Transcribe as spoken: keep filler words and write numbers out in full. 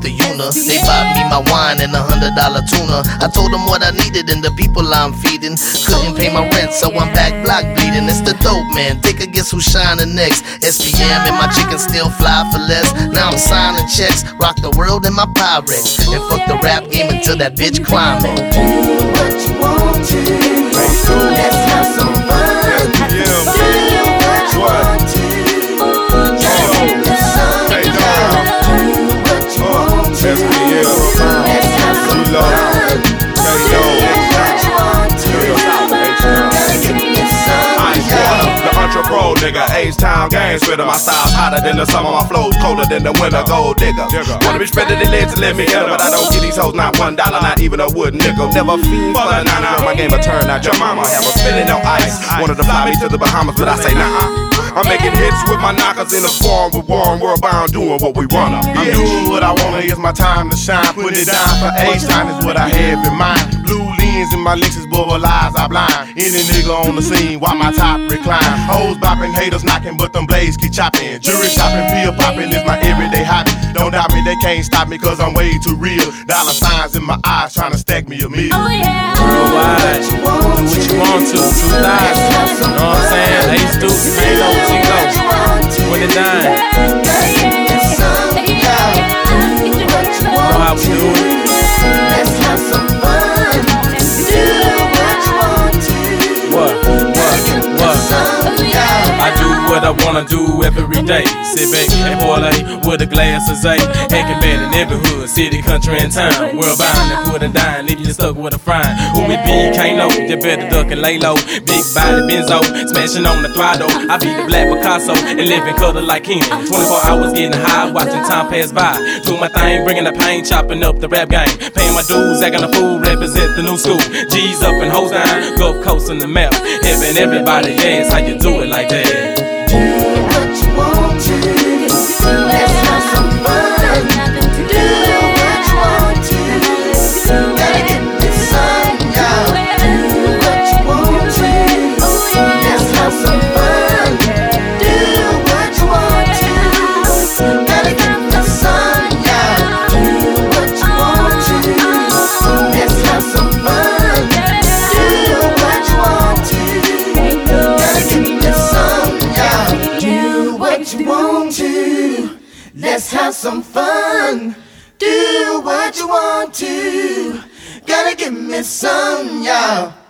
the Una. They bought me my wine and a hundred dollar tuna. I told them what I needed and the people I'm feeding. Couldn't pay my rent, so I'm back block bleeding. It's the dope man, take a guess who's shining next. S P M and my chicken still fly for less. Now I'm signing checks, rock the world in my Pyrex, and fuck the rap game until that bitch climbing. Do what you want to. Let's have some fun. Do what you want to. Just hit the sun down. Do what you want to. Let's have some fun. Do what you want to. Pro nigga, H-Town gang spitter. My style's hotter than the summer, my flow's colder than the winter. Gold digger, wanna be spreading the legs to let me get her, but I don't get these hoes not one dollar, not even a wood nickel. Never fiend for the nine out. My game will turn out. Your mama have a spinning on ice. Wanted to fly me to the Bahamas, but I say nah. I'm making hits with my knockers in the form with Warren World bound, doing what we wanna. I'm doing what I wanna. It's my time to shine. Putting it down for H-Town is what I have in mind. Blue lens in my Lexus, bubble eyes I blind. Any nigga on the scene, while my top recline. Hoes bopping, haters knocking, but them blades keep chopping. Jury shopping, pill popping is my everyday hobby. Don't doubt me, they can't stop me, cause I'm way too real. Dollar signs in my eyes, trying to stack me a meal. Oh yeah. Worldwide, do what you want to. Two thousand, you know what I'm saying? Ace Deuce, man, know what you go. twenty-nine. Know how we do it. Let's have some fun. Do what you want to. What? What? What? I do what I wanna do every day. Sit back and parlay with a glass of Zay. Acting bad in every hood, city, country, and town. World bound and put a dime, leave you stuck with a frying. Who it be, can't know, you better duck and lay low. Big body Benzo, smashing on the throttle. I be the black Picasso and living color like him. twenty-four hours getting high, watching time pass by. Do my thing, bringing the pain, chopping up the rap game. Paying my dues, acting a fool, represent the new school. G's up and hoes down, Gulf Coast on the map. Helping everybody dance, how you do it like that? Do what you want to. Let's have some fun. Do what you want to. Gotta get this sun, y'all. Do what you want to. Let's have some fun. Do what you want to. Gotta get the sun, y'all. Do what you want to. Let's have some fun. Do what you want to. Gotta get the sun. Do what you want to. Let's have some fun. Do what you want to. Gotta give me some, y'all.